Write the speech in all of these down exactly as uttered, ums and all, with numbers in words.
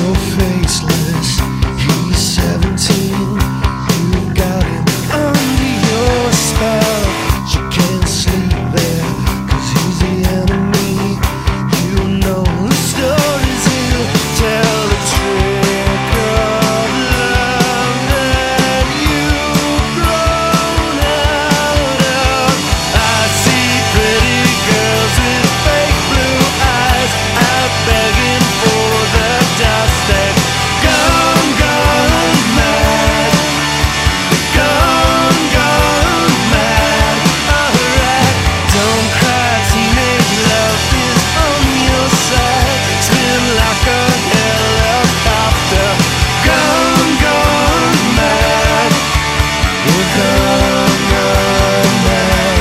you're faceless. He's seventeen. You got him under your spell. She can't sleep there, cause he's the enemy. You know the stories he'll tell, the trick of love that you've grown out of. I see pretty girls with fake blue eyes out begging for the dust that gone, gone mad. Gone, gone mad. Alright, don't cry, teenage love is on your side. Spin like a helicopter. Gone, gone mad. You're gone, gone mad.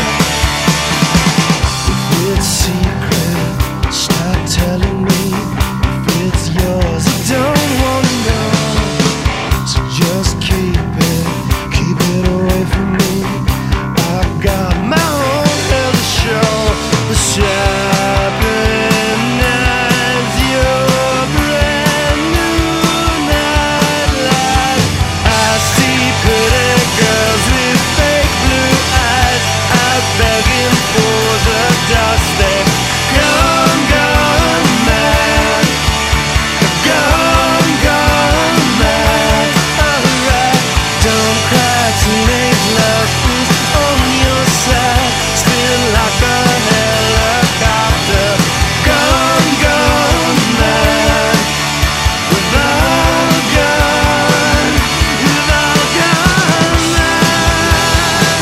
If it's secret, stop telling me. If it's yours, I don't wanna know. So just keep it, keep it away from me. I got my own hell to show. The sharpened knives, your brand new nightlight. I see pretty girls with fake blue eyes out begging for the dust that gone, gone mad. Gone, gone mad. Alright, don't cry, teenage love is on your side. Spin like a helicopter. Gone, gone mad. Without a gun, without a gun mad.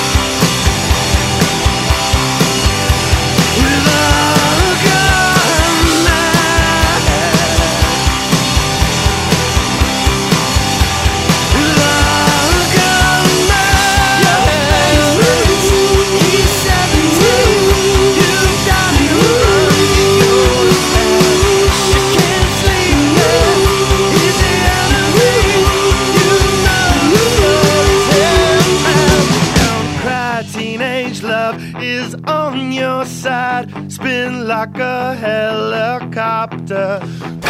Without a gun mad. Without a gun mad. Your faceless, he's seventeen. You got him under your spell. She can't sleep there, he's the enemy. You know the stories he'll tell. Don't cry, teenage love is on your side. Spin like a helicopter.